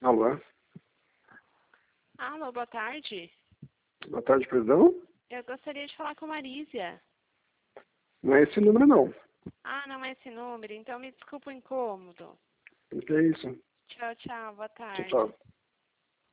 Alô? Alô, boa tarde. Boa tarde, perdão? Eu gostaria de falar com a Marísia. Não é esse número, não. Ah, não é esse número, então me desculpa o incômodo. O que é isso? Tchau, tchau, boa Tchau, tarde. tchau.